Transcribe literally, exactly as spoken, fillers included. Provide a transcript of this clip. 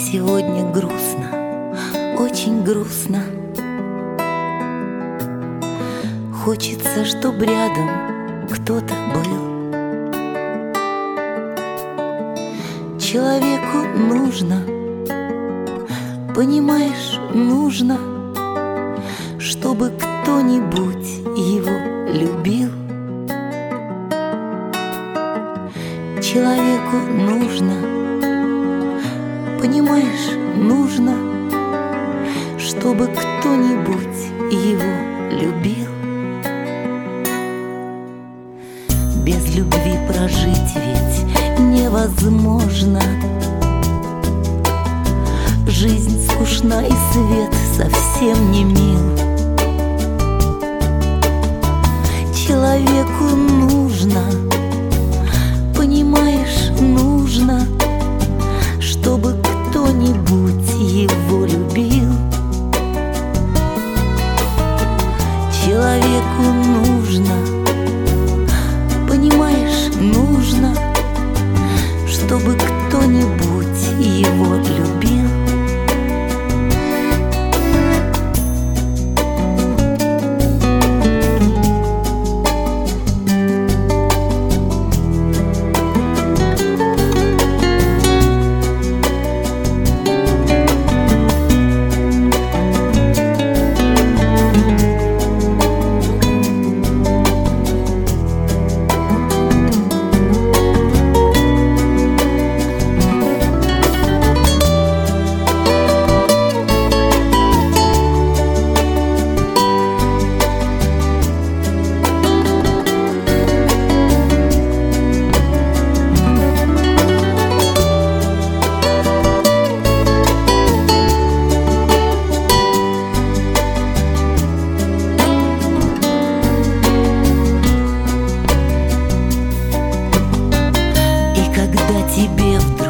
Сегодня грустно, очень грустно. Хочется, чтоб рядом кто-то был. Человеку нужно, понимаешь, нужно, чтобы кто-нибудь его любил. Человеку нужно, понимаешь, нужно, чтобы кто-нибудь его любил. Без любви прожить ведь невозможно. Жизнь скучна и свет совсем не мил. Человеку нужно, понимаешь, нужно, чтобы кто-нибудь его любил. Человеку нужно, понимаешь, нужно, чтобы кто-нибудь его любил. Тебе вдруг